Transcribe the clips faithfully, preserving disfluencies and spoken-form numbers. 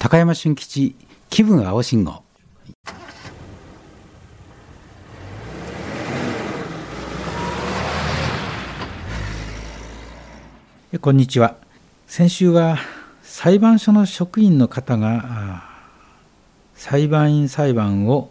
高山俊吉気分青信号。こんにちは。先週は裁判所の職員の方が裁判員裁判を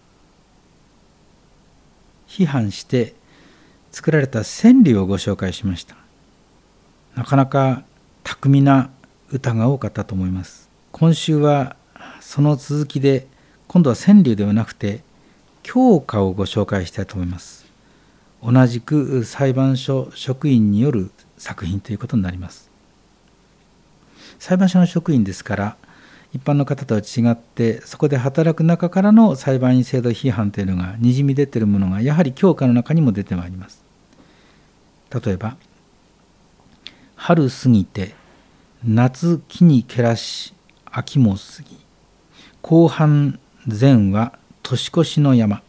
批判して作られた川柳をご紹介しました。なかなか巧みな歌が多かったと思います。今週はその続きで、今度は川柳ではなくて教歌をご紹介したいと思います。同じく裁判所職員による作品ということになります。裁判所の職員ですから、一般の方とは違って、そこで働く中からの裁判員制度批判というのがにじみ出ているものが、やはり教科の中にも出てまいります。例えば、春過ぎて夏木にけらし秋も過ぎ、後半前は年越しの山。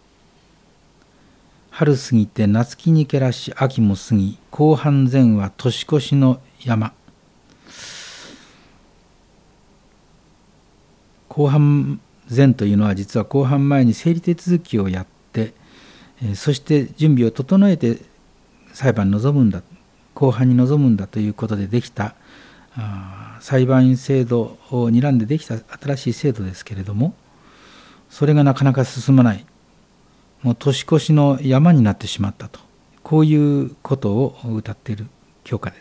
春過ぎて夏木にけらし秋も過ぎ、後半前は年越しの山。公判前というのは、実は公判前に整理手続きをやって、そして準備を整えて裁判に臨むんだ、公判に臨むんだということでできた裁判員制度を睨んでできた新しい制度ですけれども、それがなかなか進まない、もう年越しの山になってしまったと、こういうことを歌っている教歌です。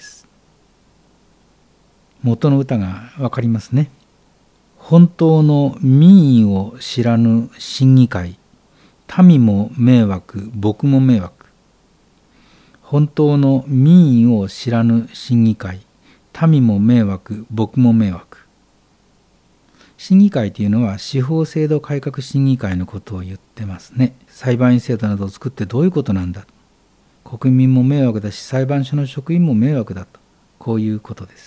元の歌が分かりますね。本当の民意を知らぬ審議会、民も迷惑、僕も迷惑。本当の民意を知らぬ審議会、民も迷惑、僕も迷惑。審議会というのは司法制度改革審議会のことを言ってますね。裁判員制度などを作ってどういうことなんだ。国民も迷惑だし、裁判所の職員も迷惑だと、こういうことです。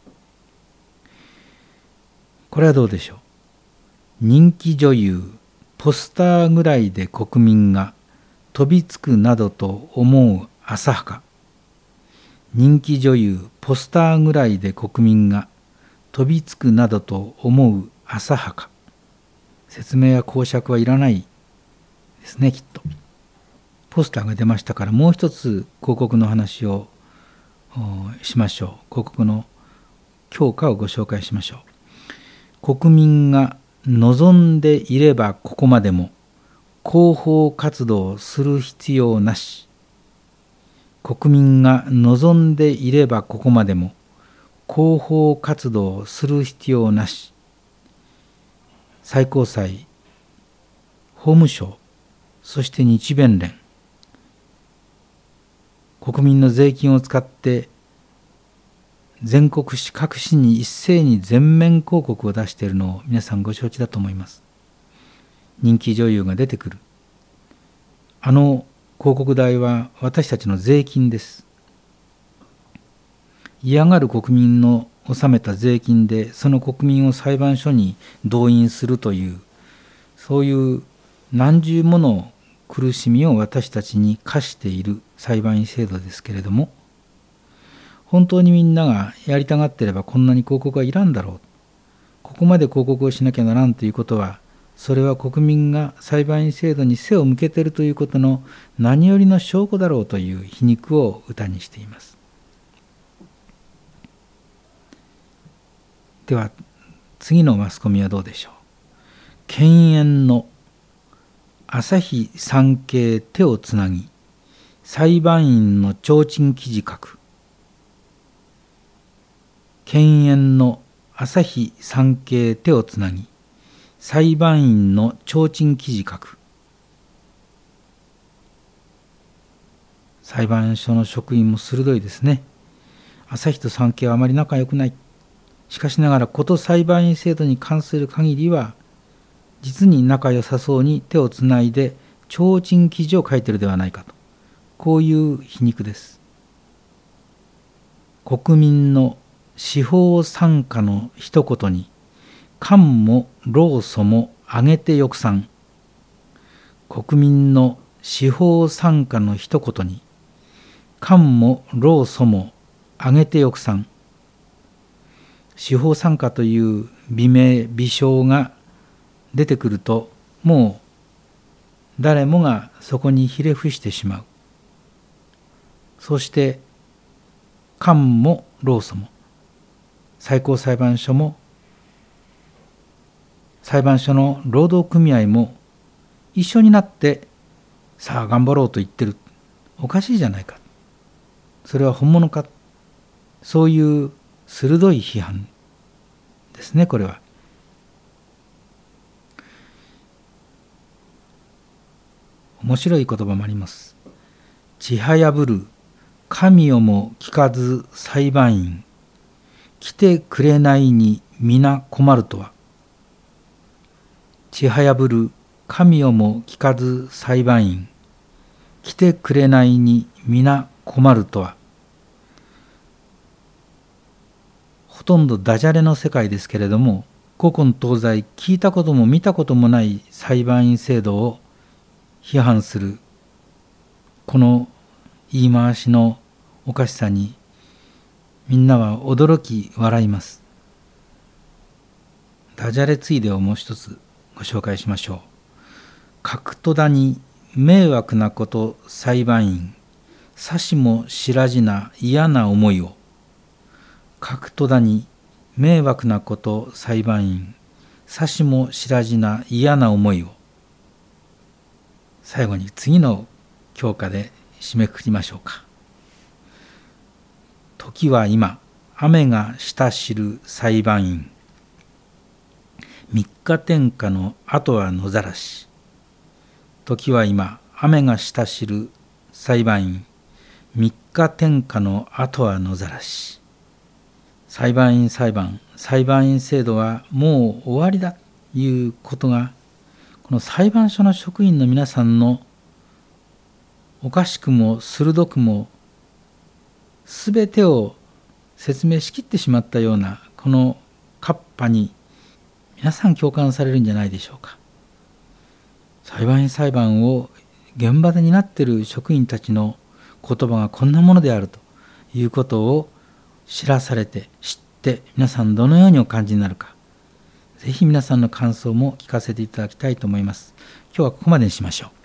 これはどうでしょう。人気女優、ポスターぐらいで国民が飛びつくなどと思う浅はか。人気女優、ポスターぐらいで国民が飛びつくなどと思う浅はか。説明や講釈はいらないですね、きっと。ポスターが出ましたから、もう一つ広告の話をしましょう。広告の教科をご紹介しましょう。国民が望んでいればここまでも広報活動する必要なし。国民が望んでいればここまでも広報活動する必要なし。最高裁、法務省、そして日弁連。国民の税金を使って全国紙各紙に一斉に全面広告を出しているのを皆さんご承知だと思います。人気女優が出てくる。あの広告代は私たちの税金です。嫌がる国民の納めた税金で、その国民を裁判所に動員するという、そういう何重もの苦しみを私たちに課している裁判員制度ですけれども、本当にみんながやりたがっていればこんなに広告はいらんだろう。ここまで広告をしなきゃならんということは、それは国民が裁判員制度に背を向けているということの何よりの証拠だろうという皮肉を歌にしています。では次のマスコミはどうでしょう。犬猿の朝日産経手をつなぎ、裁判員の提灯記事書く。犬猿の朝日産経手をつなぎ、裁判員の提灯記事書く。裁判所の職員も鋭いですね。朝日と産経はあまり仲良くない。しかしながらこと裁判員制度に関する限りは、実に仲良さそうに手をつないで提灯記事を書いているではないかと、こういう皮肉です。国民の司法参加の一言に、官も労組も挙げて抑賛。国民の司法参加の一言に、官も労組も挙げて抑賛。司法参加という美名美称が出てくると、もう誰もがそこにひれ伏してしまう。そして官も労組も最高裁判所も裁判所の労働組合も一緒になってさあ頑張ろうと言ってる。おかしいじゃないか。それは本物か。そういう鋭い批判ですね、これは。面白い言葉もあります。ちはやぶる神をも聞かず裁判員、来てくれないに皆困るとは。ちはやぶる神をも聞かず裁判員、来てくれないに皆困るとは。ほとんどダジャレの世界ですけれども、古今東西聞いたことも見たこともない裁判員制度を批判するこの言い回しのおかしさに、みんなは驚き笑います。ダジャレついでをもう一つご紹介しましょう。角戸田に迷惑なこと裁判員、さしも知らじな嫌な思いを。角戸田に迷惑なこと裁判員、さしも知らじな嫌な思いを。最後に次の教科で締めくくりましょうか。時は今、雨がしたしる裁判員。三日天下の後は野ざらし。時は今、雨がしたしる裁判員。三日天下の後は野ざらし。裁判員裁判、裁判員制度はもう終わりだということが、この裁判所の職員の皆さんのおかしくも鋭くもすべてを説明しきってしまったようなこのカッパに皆さん共感されるんじゃないでしょうか。裁判員裁判を現場で担っている職員たちの言葉がこんなものであるということを知らされて知って皆さんどのようにお感じになるか、ぜひ皆さんの感想も聞かせていただきたいと思います。今日はここまでにしましょう。